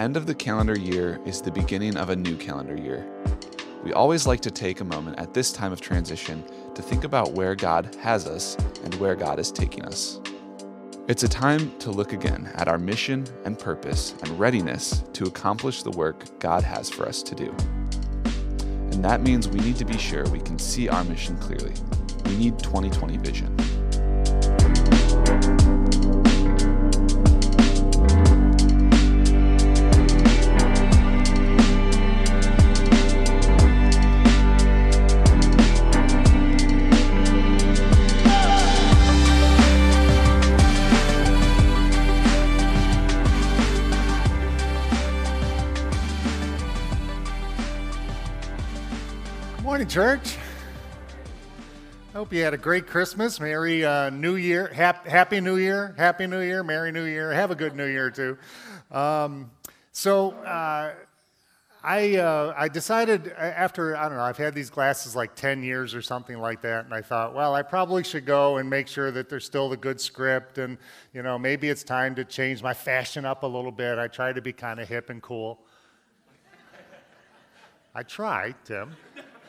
end of the calendar year is the beginning of a new calendar year. We always like to take a moment at this time of transition to think about where God has us and where God is taking us. It's a time to look again at our mission and purpose and readiness to accomplish the work God has for us to do. And that means we need to be sure we can see our mission clearly. We need 2020 vision. Morning, church. I hope you had a great Christmas. Merry New Year. Happy New Year. Happy New Year. Merry New Year. Have a good New Year, too. I decided after, I've had these glasses like 10 years or something like that, and I thought, well, I probably should go and make sure that there's still the good script, and, maybe it's time to change my fashion up a little bit. I try to be kind of hip and cool. I try, Tim.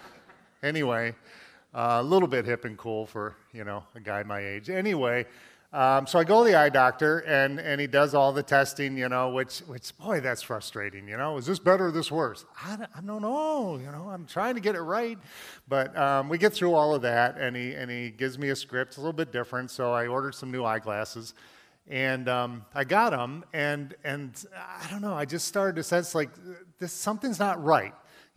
Anyway, a little bit hip and cool for, a guy my age. Anyway, so I go to the eye doctor, and he does all the testing, which boy, that's frustrating, Is this better or this worse? I don't know, I'm trying to get it right. But we get through all of that, and he gives me a script, a little bit different, so I ordered some new eyeglasses. And I got them, and I don't know, I just started to sense like something's not right.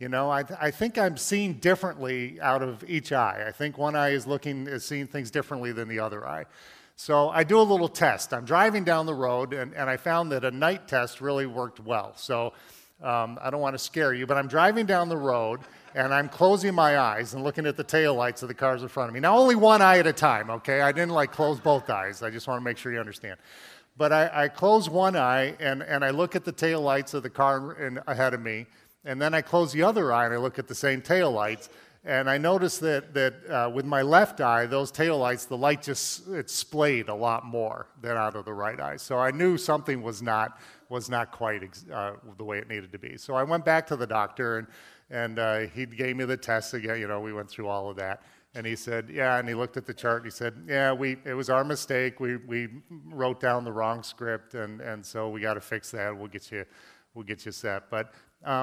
I think I'm seeing differently out of each eye. I think one eye is seeing things differently than the other eye. So I do a little test. I'm driving down the road, and I found that a night test really worked well. So I don't want to scare you, but I'm driving down the road, and I'm closing my eyes and looking at the taillights of the cars in front of me. Now, only one eye at a time, okay? I didn't, close both eyes. I just want to make sure you understand. But I close one eye, and I look at the taillights of the car ahead of me, and then I close the other eye and I look at the same taillights, and I notice that with my left eye, those taillights, the light it splayed a lot more than out of the right eye. So I knew something was not quite the way it needed to be. So I went back to the doctor, and he gave me the tests again. We went through all of that. And he said, yeah, and he looked at the chart and he said, yeah, it was our mistake. We wrote down the wrong script, and so we got to fix that. We'll get you set. But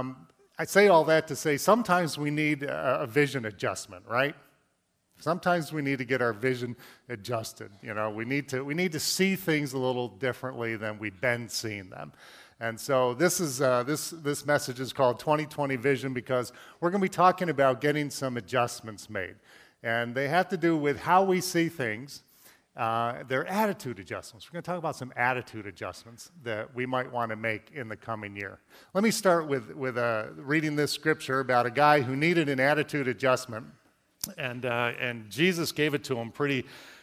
I say all that to say sometimes we need a vision adjustment, right? Sometimes we need to get our vision adjusted. We need to see things a little differently than we've been seeing them. And so this message is called 2020 Vision because we're going to be talking about getting some adjustments made. And they have to do with how we see things. They're attitude adjustments. We're going to talk about some attitude adjustments that we might want to make in the coming year. Let me start with reading this scripture about a guy who needed an attitude adjustment, and Jesus gave it to him pretty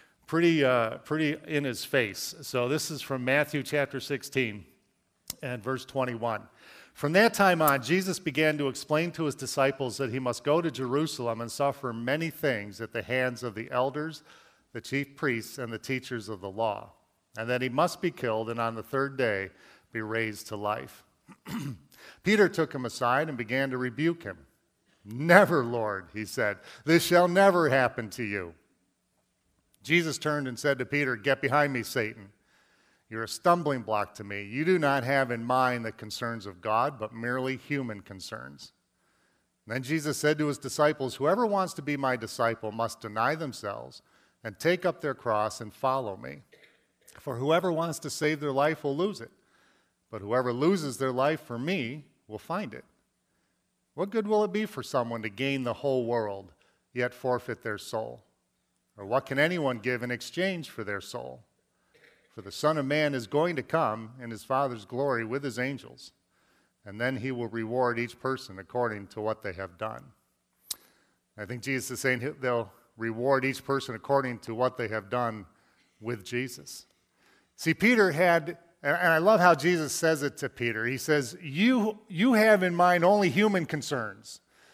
in his face. So this is from Matthew chapter 16 and verse 21. From that time on, Jesus began to explain to his disciples that he must go to Jerusalem and suffer many things at the hands of the elders, the chief priests, and the teachers of the law, and that he must be killed and on the third day be raised to life. Peter took him aside and began to rebuke him. Never, Lord, he said, this shall never happen to you. Jesus turned and said to Peter, get behind me, Satan. You're a stumbling block to me. You do not have in mind the concerns of God, but merely human concerns. Then Jesus said to his disciples, whoever wants to be my disciple must deny themselves and take up their cross and follow me. For whoever wants to save their life will lose it, but whoever loses their life for me will find it. What good will it be for someone to gain the whole world, yet forfeit their soul? Or what can anyone give in exchange for their soul? For the Son of Man is going to come in his Father's glory with his angels, and then he will reward each person according to what they have done. I think Jesus is saying they'll reward each person according to what they have done with Jesus. See, Peter had, and I love how Jesus says it to Peter. He says, you have in mind only human concerns.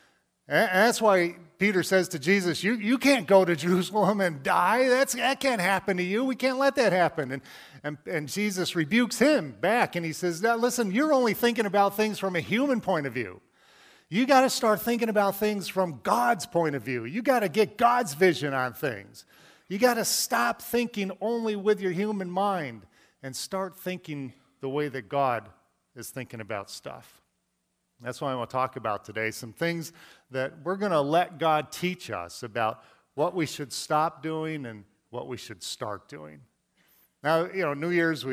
And that's why Peter says to Jesus, you can't go to Jerusalem and die. That can't happen to you. We can't let that happen. And Jesus rebukes him back, and he says, now, listen, you're only thinking about things from a human point of view. You got to start thinking about things from God's point of view. You got to get God's vision on things. You got to stop thinking only with your human mind and start thinking the way that God is thinking about stuff. That's what I want to talk about today, some things that we're going to let God teach us about what we should stop doing and what we should start doing. Now, New Year's,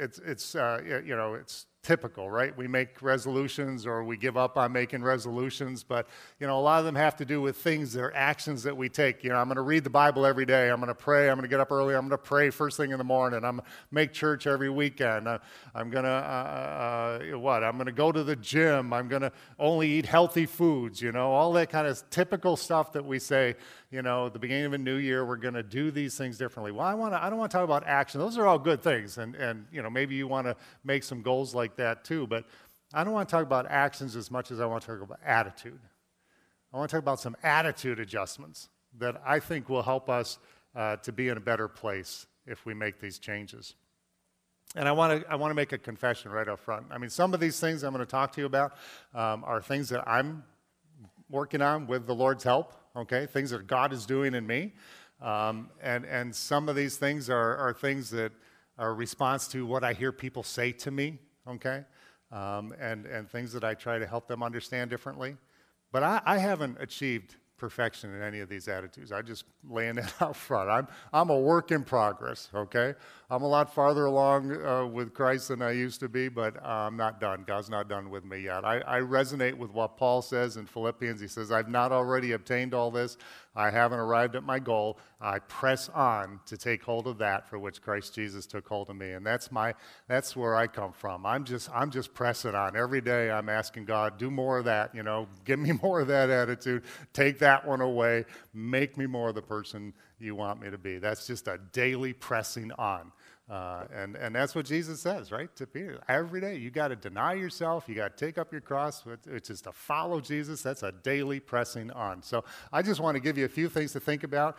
it's typical, right? We make resolutions or we give up on making resolutions, but, a lot of them have to do with things or actions that we take. I'm going to read the Bible every day. I'm going to pray. I'm going to get up early. I'm going to pray first thing in the morning. I'm going to make church every weekend. I'm going to, I'm going to go to the gym. I'm going to only eat healthy foods, all that kind of typical stuff that we say, at the beginning of a new year, we're going to do these things differently. Well, I don't want to talk about action. Those are all good things, and maybe you want to make some goals like that too, but I don't want to talk about actions as much as I want to talk about attitude. I want to talk about some attitude adjustments that I think will help us to be in a better place if we make these changes. And I want to make a confession right up front. I mean, some of these things I'm going to talk to you about are things that I'm working on with the Lord's help. Okay, things that God is doing in me, and some of these things are things that are a response to what I hear people say to me. Okay, and things that I try to help them understand differently. But I haven't achieved perfection in any of these attitudes. I just laying it out front. I'm a work in progress, okay? I'm a lot farther along with Christ than I used to be, but I'm not done. God's not done with me yet. I resonate with what Paul says in Philippians. He says, I've not already obtained all this. I haven't arrived at my goal. I press on to take hold of that for which Christ Jesus took hold of me. And that's where I come from. I'm just pressing on. Every day I'm asking God, do more of that, give me more of that attitude. Take that one away. Make me more the person you want me to be. That's just a daily pressing on. And that's what Jesus says, right, to Peter. Every day you got to deny yourself. You got to take up your cross, which is to follow Jesus. That's a daily pressing on. So I just want to give you a few things to think about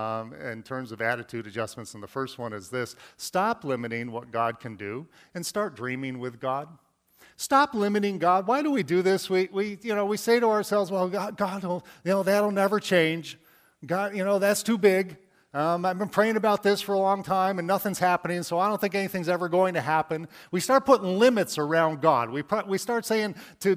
in terms of attitude adjustments. And the first one is this: stop limiting what God can do and start dreaming with God. Stop limiting God. Why do we do this? We say to ourselves, well, God will, that'll never change. God, that's too big. I've been praying about this for a long time and nothing's happening, so I don't think anything's ever going to happen. We start putting limits around God. We start saying to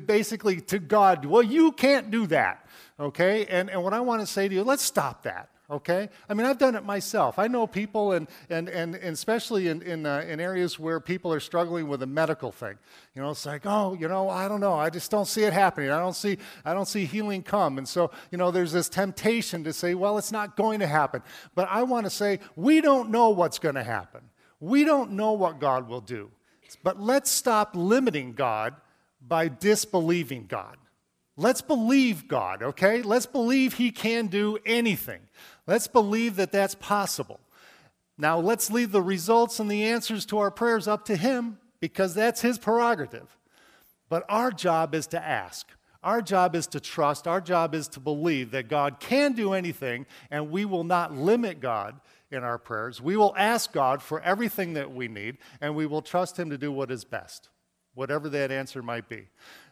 God, well, you can't do that, okay? And what I want to say to you, let's stop that. Okay? I mean, I've done it myself. I know people, and especially in areas where people are struggling with a medical thing. It's like, I don't know. I just don't see it happening. I don't see healing come. And so, there's this temptation to say, well, it's not going to happen. But I want to say, we don't know what's going to happen. We don't know what God will do. But let's stop limiting God by disbelieving God. Let's believe God, okay? Let's believe He can do anything. Let's believe that that's possible. Now, let's leave the results and the answers to our prayers up to Him, because that's His prerogative. But our job is to ask. Our job is to trust. Our job is to believe that God can do anything, and we will not limit God in our prayers. We will ask God for everything that we need, and we will trust Him to do what is best, whatever that answer might be.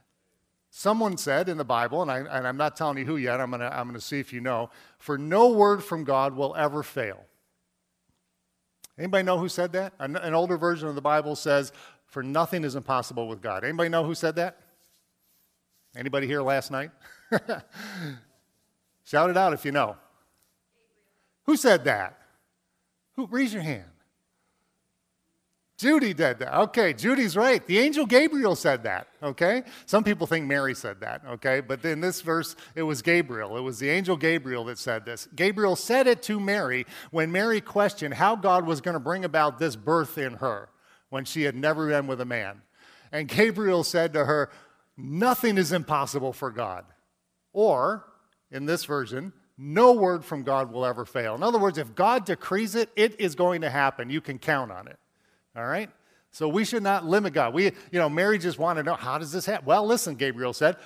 Someone said in the Bible, and I'm not telling you who yet, I'm gonna see if you know, for no word from God will ever fail. Anybody know who said that? An older version of the Bible says, for nothing is impossible with God. Anybody know who said that? Anybody here last night? Shout it out if you know. Who said that? Raise your hand. Judy did that. Okay, Judy's right. The angel Gabriel said that, okay? Some people think Mary said that, okay? But in this verse, it was Gabriel. It was the angel Gabriel that said this. Gabriel said it to Mary when Mary questioned how God was going to bring about this birth in her when she had never been with a man. And Gabriel said to her, nothing is impossible for God. Or, in this version, no word from God will ever fail. In other words, if God decrees it, it is going to happen. You can count on it. All right? So we should not limit God. Mary just wanted to know, how does this happen? Well, listen, Gabriel said,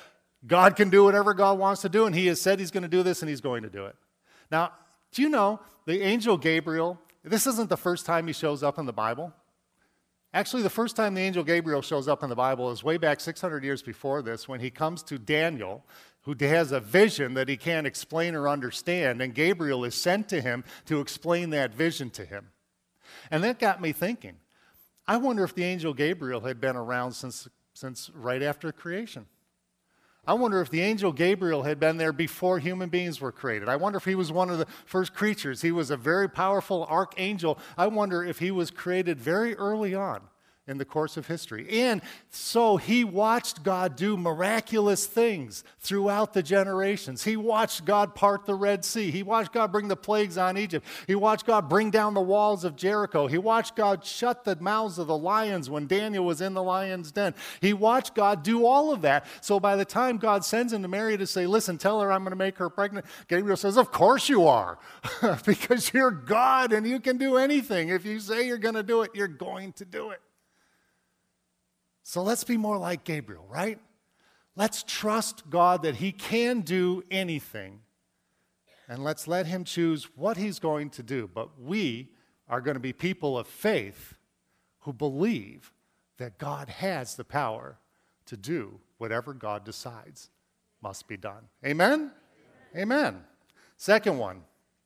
God can do whatever God wants to do, and he has said he's going to do this, and he's going to do it. Now, do you know the angel Gabriel, this isn't the first time he shows up in the Bible. Actually, the first time the angel Gabriel shows up in the Bible is way back 600 years before this, when he comes to Daniel, who has a vision that he can't explain or understand, and Gabriel is sent to him to explain that vision to him. And that got me thinking, I wonder if the angel Gabriel had been around since right after creation. I wonder if the angel Gabriel had been there before human beings were created. I wonder if he was one of the first creatures. He was a very powerful archangel. I wonder if he was created very early on in the course of history. And so he watched God do miraculous things throughout the generations. He watched God part the Red Sea. He watched God bring the plagues on Egypt. He watched God bring down the walls of Jericho. He watched God shut the mouths of the lions when Daniel was in the lion's den. He watched God do all of that. So by the time God sends him to Mary to say, listen, tell her I'm going to make her pregnant, Gabriel says, of course you are, because you're God and you can do anything. If you say you're going to do it, you're going to do it. So let's be more like Gabriel, right? Let's trust God that he can do anything, and let's let him choose what he's going to do. But we are going to be people of faith who believe that God has the power to do whatever God decides must be done. Amen? Amen. Second one.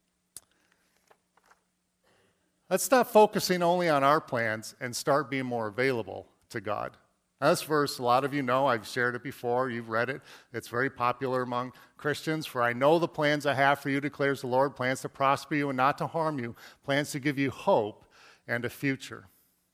Let's stop focusing only on our plans and start being more available to God. Now, this verse, a lot of you know, I've shared it before, you've read it. It's very popular among Christians. For I know the plans I have for you, declares the Lord, plans to prosper you and not to harm you, plans to give you hope and a future.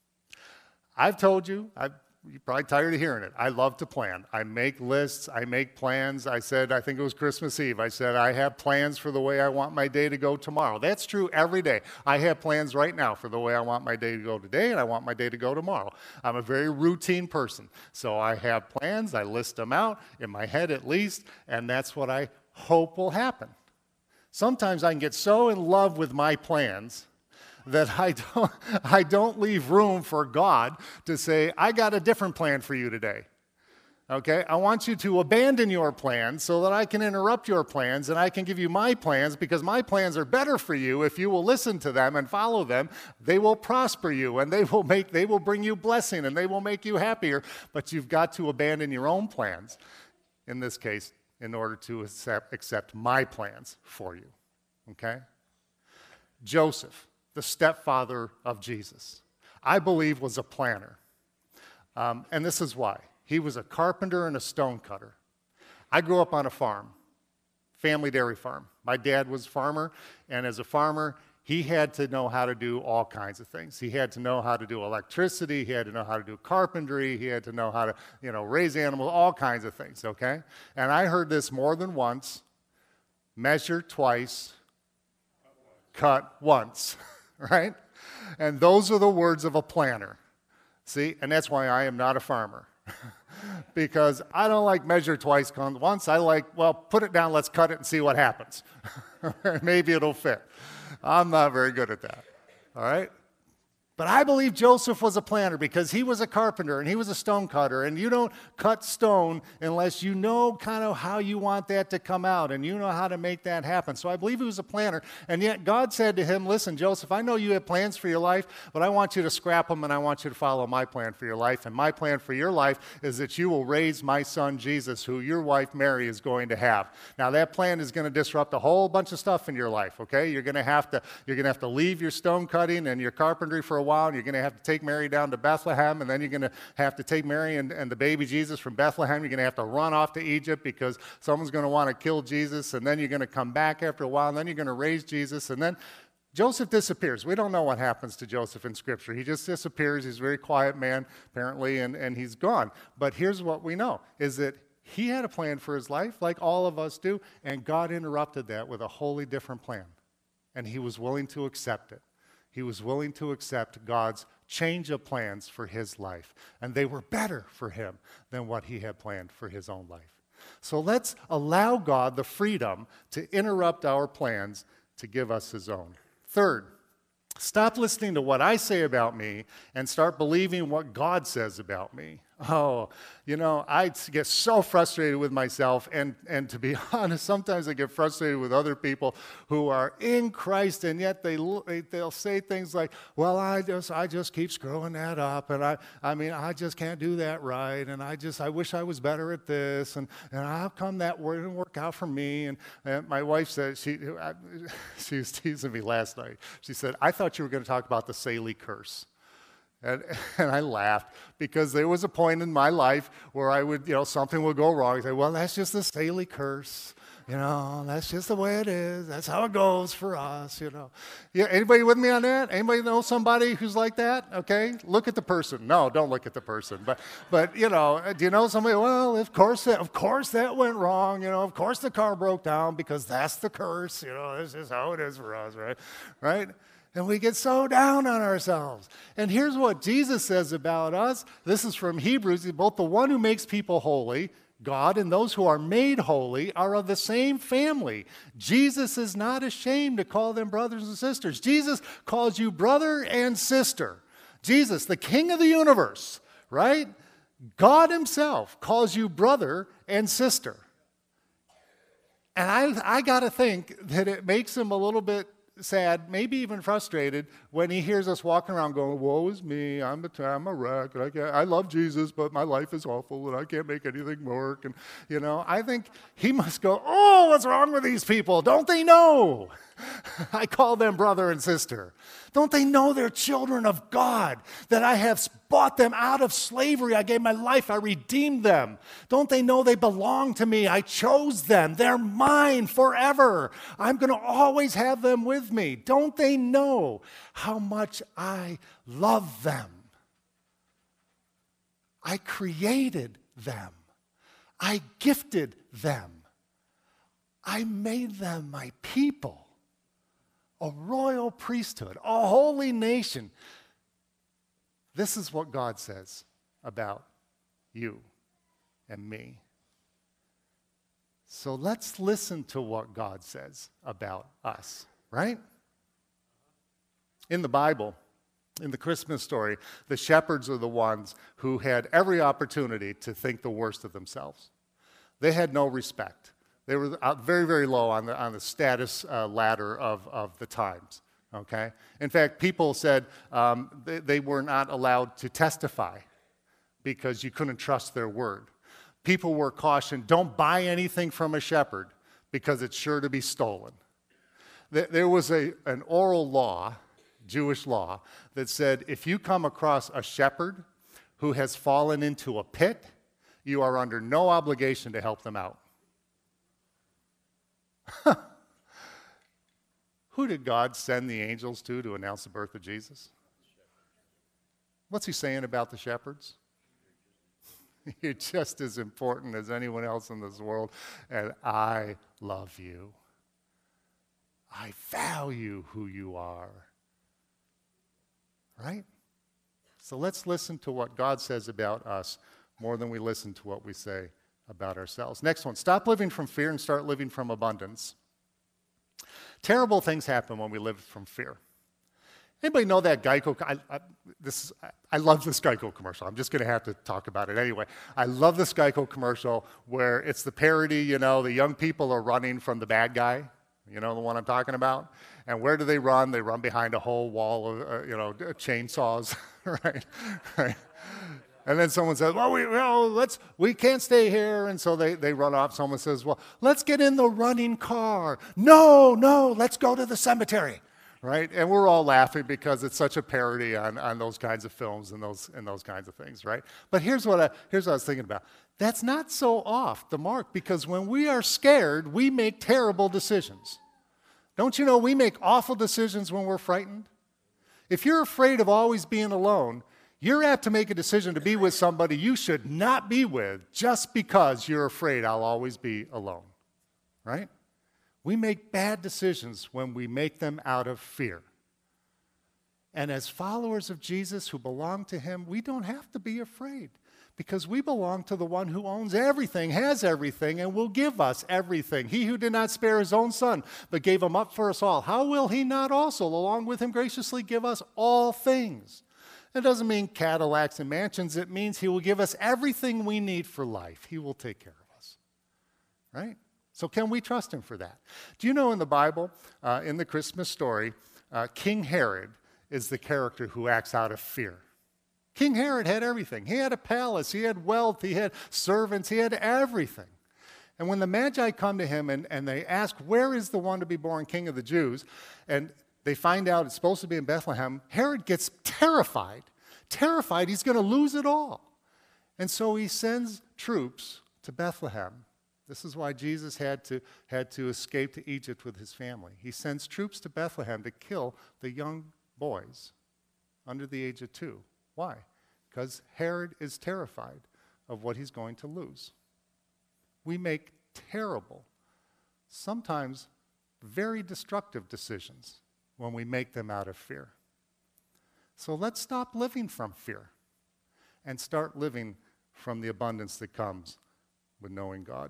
I've told you, you're probably tired of hearing it. I love to plan. I make lists. I make plans. I said, I think it was Christmas Eve, I said, I have plans for the way I want my day to go tomorrow. That's true every day. I have plans right now for the way I want my day to go today, and I want my day to go tomorrow. I'm a very routine person. So I have plans. I list them out, in my head at least, and that's what I hope will happen. Sometimes I can get so in love with my plans that I don't leave room for God to say, I got a different plan for you today. Okay? I want you to abandon your plans so that I can interrupt your plans and I can give you my plans, because my plans are better for you if you will listen to them and follow them. They will prosper you and they will bring you blessing and they will make you happier. But you've got to abandon your own plans, in this case, in order to accept my plans for you. Okay? Joseph, the stepfather of Jesus, I believe was a planner. And this is why. He was a carpenter and a stone cutter. I grew up on a farm, family dairy farm. My dad was a farmer, and as a farmer, he had to know how to do all kinds of things. He had to know how to do electricity. He had to know how to do carpentry. He had to know how to, raise animals, all kinds of things, okay? And I heard this more than once: measure twice, cut once. Right? And those are the words of a planner. See? And that's why I am not a farmer. Because I don't like measure twice, once. I like, well, put it down, let's cut it and see what happens. Maybe it'll fit. I'm not very good at that. All right? But I believe Joseph was a planner, because he was a carpenter and he was a stone cutter, and you don't cut stone unless you know kind of how you want that to come out and you know how to make that happen. So I believe he was a planner, and yet God said to him, listen, Joseph, I know you have plans for your life, but I want you to scrap them and I want you to follow my plan for your life. And my plan for your life is that you will raise my son Jesus, who your wife Mary is going to have. Now that plan is going to disrupt a whole bunch of stuff in your life, okay? You're going to have to leave your stone cutting and your carpentry for a while, and you're going to have to take Mary down to Bethlehem, and then you're going to have to take Mary and the baby Jesus from Bethlehem. You're going to have to run off to Egypt because someone's going to want to kill Jesus, and then you're going to come back after a while, and then you're going to raise Jesus, and then Joseph disappears. We don't know what happens to Joseph in Scripture. He just disappears. He's a very quiet man, apparently, and he's gone. But here's what we know, is that he had a plan for his life, like all of us do, and God interrupted that with a wholly different plan, and he was willing to accept it. He was willing to accept God's change of plans for his life. And they were better for him than what he had planned for his own life. So let's allow God the freedom to interrupt our plans to give us his own. Third, stop listening to what I say about me and start believing what God says about me. Oh, I get so frustrated with myself, and to be honest, sometimes I get frustrated with other people who are in Christ, and yet they'll say things like, "Well, I just keep screwing that up, and I just can't do that right, and I wish I was better at this, and how come that didn't work out for me?" And my wife said she was teasing me last night. She said, "I thought you were going to talk about the Saley curse." And I laughed because there was a point in my life where I would, something would go wrong. I'd say, "Well, that's just the Saley curse. That's just the way it is. That's how it goes for us, Yeah, anybody with me on that? Anybody know somebody who's like that? Okay, look at the person. No, don't look at the person. But do you know somebody? Well, of course that went wrong. Of course the car broke down because that's the curse. This is how it is for us, right? Right? And we get so down on ourselves. And here's what Jesus says about us. This is from Hebrews. Both the one who makes people holy, God, and those who are made holy are of the same family. Jesus is not ashamed to call them brothers and sisters. Jesus calls you brother and sister. Jesus, the King of the universe, right? God himself calls you brother and sister. And I got to think that it makes him a little bit sad, maybe even frustrated, when he hears us walking around going, "Woe is me, I'm a wreck, and I love Jesus, but my life is awful, and I can't make anything work." And, I think he must go, "Oh, what's wrong with these people? Don't they know? I call them brother and sister. Don't they know they're children of God, that I have bought them out of slavery? I gave my life, I redeemed them. Don't they know they belong to me? I chose them. They're mine forever. I'm going to always have them with me. Don't they know how much I love them? I created them. I gifted them. I made them my people. A royal priesthood, a holy nation." This is what God says about you and me. So let's listen to what God says about us, right? In the Bible, in the Christmas story, the shepherds are the ones who had every opportunity to think the worst of themselves. They had no respect. They were very, very low on the status ladder of the times, okay? In fact, people said they were not allowed to testify because you couldn't trust their word. People were cautioned, don't buy anything from a shepherd because it's sure to be stolen. There was an oral law, Jewish law, that said if you come across a shepherd who has fallen into a pit, you are under no obligation to help them out. Who did God send the angels to announce the birth of Jesus? What's he saying about the shepherds? You're just as important as anyone else in this world, and I love you. I value who you are. Right? So let's listen to what God says about us more than we listen to what we say about ourselves. Next one, stop living from fear and start living from abundance. Terrible things happen when we live from fear. Anybody know that Geico? I love this Geico commercial. I'm just going to have to talk about it anyway. I love this Geico commercial where it's the parody, the young people are running from the bad guy. You know the one I'm talking about? And where do they run? They run behind a whole wall of, chainsaws, right? And then someone says, we can't stay here. And so they run off. Someone says, well, let's get in the running car. No, let's go to the cemetery, right? And we're all laughing because it's such a parody on those kinds of films and those kinds of things, right? But here's what I was thinking about. That's not so off the mark, because when we are scared, we make terrible decisions. Don't you know we make awful decisions when we're frightened? If you're afraid of always being alone, you're apt to make a decision to be with somebody you should not be with just because you're afraid I'll always be alone, right? We make bad decisions when we make them out of fear. And as followers of Jesus who belong to him, we don't have to be afraid because we belong to the one who owns everything, has everything, and will give us everything. He who did not spare his own son, but gave him up for us all, how will he not also, along with him, graciously give us all things? That doesn't mean Cadillacs and mansions. It means he will give us everything we need for life. He will take care of us, right? So can we trust him for that? Do you know in the Bible, in the Christmas story, King Herod is the character who acts out of fear. King Herod had everything. He had a palace, he had wealth, he had servants, he had everything. And when the Magi come to him and they ask, where is the one to be born king of the Jews? And they find out it's supposed to be in Bethlehem. Herod gets terrified he's going to lose it all. And so he sends troops to Bethlehem. This is why Jesus had to escape to Egypt with his family. He sends troops to Bethlehem to kill the young boys under the age of 2. Why? Because Herod is terrified of what he's going to lose. We make terrible, sometimes very destructive decisions when we make them out of fear. So let's stop living from fear and start living from the abundance that comes with knowing God.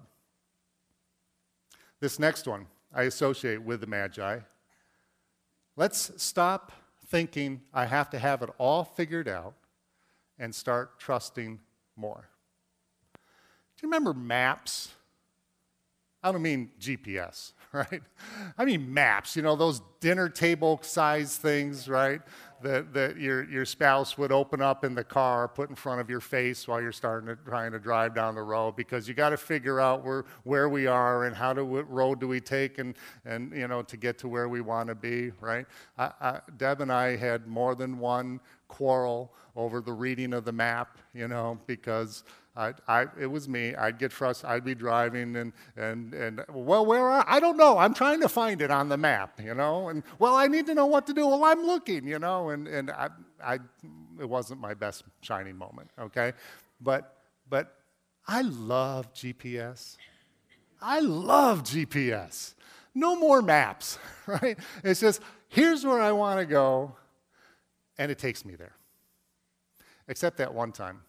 This next one I associate with the Magi. Let's stop thinking I have to have it all figured out and start trusting more. Do you remember maps? I don't mean GPS, right? I mean maps, those dinner table size things, right? That your spouse would open up in the car, put in front of your face while you're trying to drive down the road, because you got to figure out where we are and what road do we take and to get to where we want to be, right? Deb and I had more than one quarrel over the reading of the map, because it was me. I'd get frustrated. I'd be driving and I don't know. I'm trying to find it on the map, and I need to know what to do. Well, I'm looking, and it wasn't my best shining moment, okay? But I love GPS. I love GPS. No more maps, right? It's just, here's where I want to go, and it takes me there. Except that one time.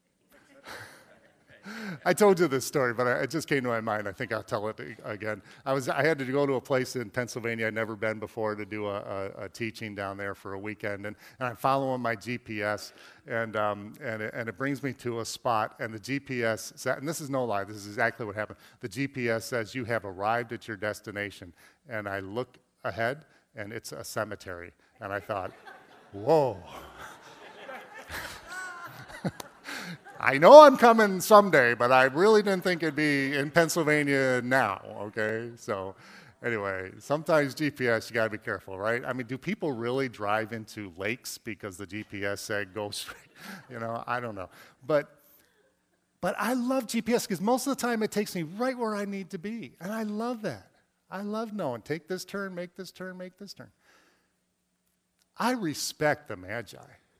I told you this story, but it just came to my mind. I think I'll tell it again. I had to go to a place in Pennsylvania I'd never been before to do a teaching down there for a weekend, and I'm following my GPS, and it brings me to a spot, and the GPS said, and this is no lie, this is exactly what happened. The GPS says you have arrived at your destination, and I look ahead, and it's a cemetery, and I thought, whoa. I know I'm coming someday, but I really didn't think it'd be in Pennsylvania now, okay? So anyway, sometimes GPS, you got to be careful, right? I mean, do people really drive into lakes because the GPS said go straight? I don't know. But I love GPS because most of the time it takes me right where I need to be, and I love that. I love knowing, take this turn, make this turn, make this turn. I respect the Magi.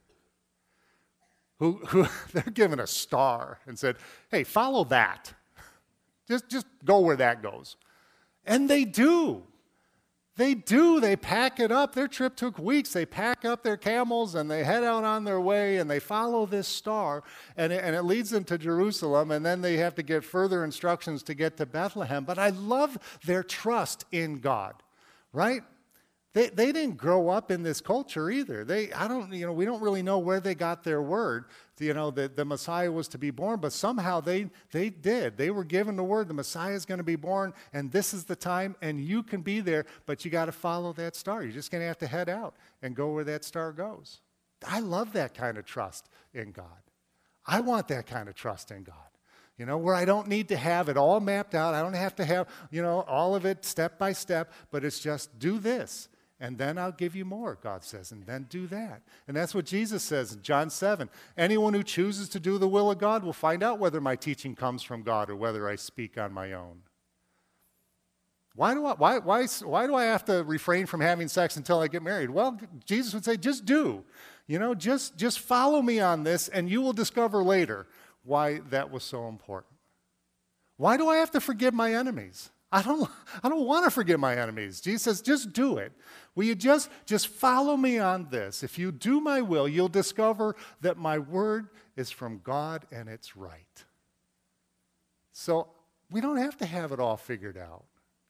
Who they're given a star and said, hey, follow that. Just go where that goes. And they do. They do. They pack it up. Their trip took weeks. They pack up their camels and they head out on their way and they follow this star and it leads them to Jerusalem, and then they have to get further instructions to get to Bethlehem. But I love their trust in God, right? They didn't grow up in this culture either. We don't really know where they got their word, that the Messiah was to be born, but somehow they did. They were given the word, the Messiah is going to be born, and this is the time, and you can be there, but you got to follow that star. You're just going to have to head out and go where that star goes. I love that kind of trust in God. I want that kind of trust in God. Where I don't need to have it all mapped out. I don't have to have, all of it step by step, but it's just do this. And then I'll give you more, God says, and then do that. And that's what Jesus says in John 7. Anyone who chooses to do the will of God will find out whether my teaching comes from God or whether I speak on my own. Why do I have to refrain from having sex until I get married? Well, Jesus would say, just do. Just follow me on this, and you will discover later why that was so important. Why do I have to forgive my enemies? I don't want to forgive my enemies. Jesus says, just do it. Will you just follow me on this? If you do my will, you'll discover that my word is from God and it's right. So we don't have to have it all figured out.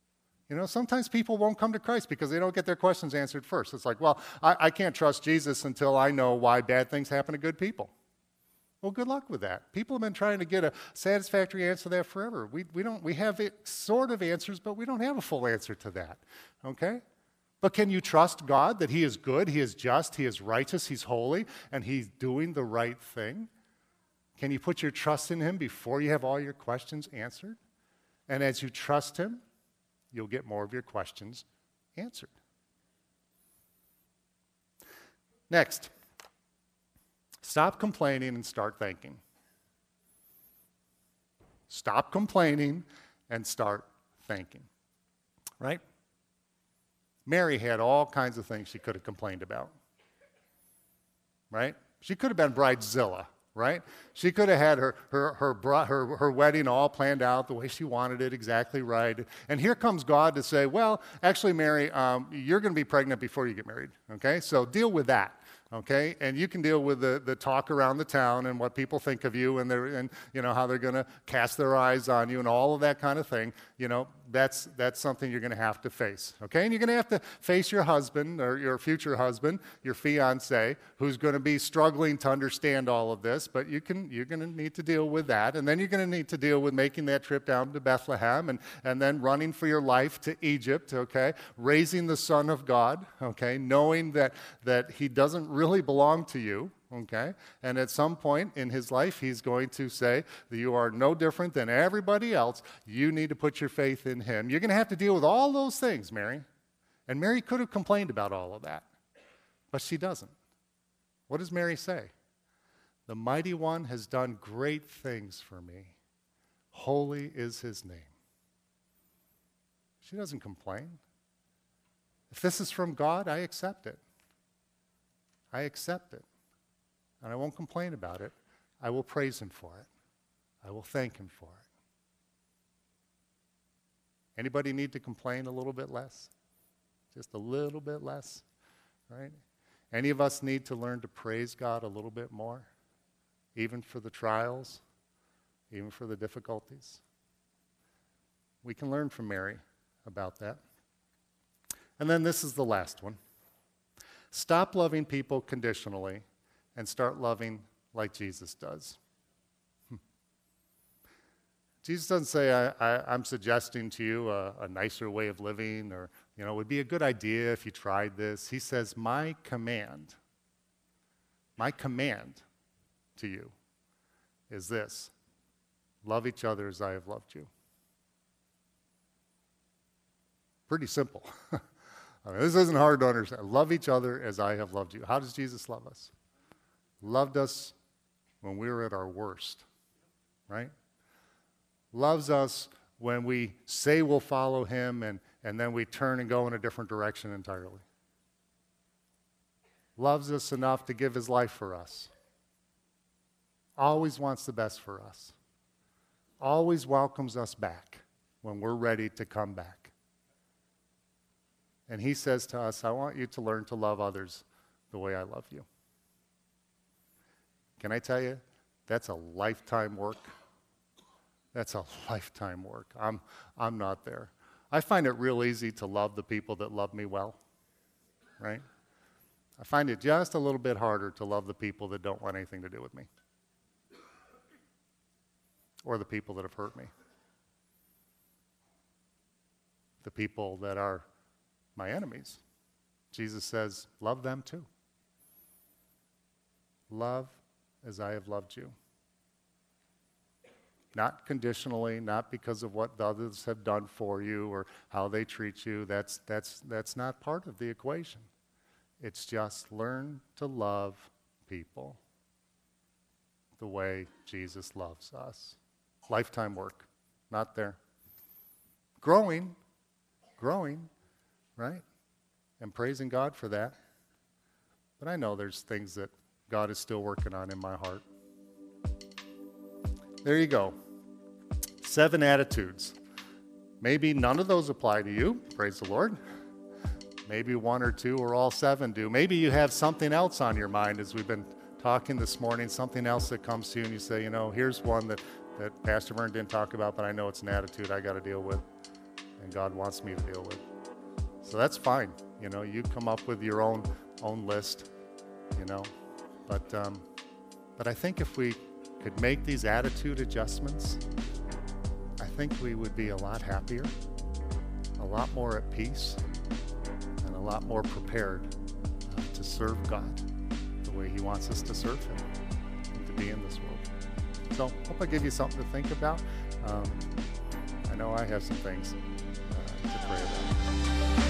You know, sometimes people won't come to Christ because they don't get their questions answered first. It's like, well, I can't trust Jesus until I know why bad things happen to good people. Well, good luck with that. People have been trying to get a satisfactory answer to that forever. We have sort of answers, but we don't have a full answer to that, okay? But can you trust God that he is good, he is just, he is righteous, he's holy, and he's doing the right thing? Can you put your trust in him before you have all your questions answered? And as you trust him, you'll get more of your questions answered. Next, stop complaining and start thanking. Stop complaining and start thanking. Right? Mary had all kinds of things she could have complained about. Right? She could have been Bridezilla. Right? She could have had her wedding all planned out the way she wanted it, exactly right. And here comes God to say, well, actually, Mary, you're going to be pregnant before you get married, okay? So deal with that, okay? And you can deal with the talk around the town and what people think of you and you know, how they're going to cast their eyes on you and all of that kind of thing. You know, that's something you're going to have to face, okay? And you're going to have to face your husband or your future husband, your fiance, who's going to be struggling to understand all of this, but you're going to need to deal with that. And then you're going to need to deal with making that trip down to Bethlehem and then running for your life to Egypt, okay? Raising the Son of God, okay? Knowing that he doesn't really belong to you, okay? And at some point in his life, he's going to say that you are no different than everybody else. You need to put your faith in him. You're going to have to deal with all those things, Mary. And Mary could have complained about all of that, but she doesn't. What does Mary say? The Mighty One has done great things for me. Holy is his name. She doesn't complain. If this is from God, I accept it. I accept it. And I won't complain about it. I will praise him for it. I will thank him for it. Anybody need to complain a little bit less? Just a little bit less, right? Any of us need to learn to praise God a little bit more, even for the trials, even for the difficulties? We can learn from Mary about that. And then this is the last one. Stop loving people conditionally and start loving like Jesus does. Jesus doesn't say, I'm suggesting to you a nicer way of living, or, you know, it would be a good idea if you tried this. He says, my command to you is this: love each other as I have loved you. Pretty simple. I mean, this isn't hard to understand. Love each other as I have loved you. How does Jesus love us? Loved us when we were at our worst, right? Loves us when we say we'll follow him and then we turn and go in a different direction entirely. Loves us enough to give his life for us. Always wants the best for us. Always welcomes us back when we're ready to come back. And he says to us, I want you to learn to love others the way I love you. Can I tell you, that's a lifetime work. That's a lifetime work. I'm not there. I find it real easy to love the people that love me well, right? I find it just a little bit harder to love the people that don't want anything to do with me, or the people that have hurt me, the people that are my enemies. Jesus says, love them too. Love as I have loved you. Not conditionally, not because of what the others have done for you or how they treat you. That's not part of the equation. It's just learn to love people the way Jesus loves us. Lifetime work, not there. Growing, right? And praising God for that. But I know there's things that God is still working on in my heart. There you go. 7 attitudes. Maybe none of those apply to you. Praise the Lord. Maybe 1 or 2 or all 7 do. Maybe you have something else on your mind as we've been talking this morning, something else that comes to you and you say, you know, here's one that Pastor Vern didn't talk about, but I know it's an attitude I got to deal with. and God wants me to deal with. So that's fine. You know, you come up with your own list, you know. But I think if we could make these attitude adjustments, I think we would be a lot happier, a lot more at peace, and a lot more prepared to serve God the way He wants us to serve Him and to be in this world. So hope I give you something to think about. I know I have some things to pray about.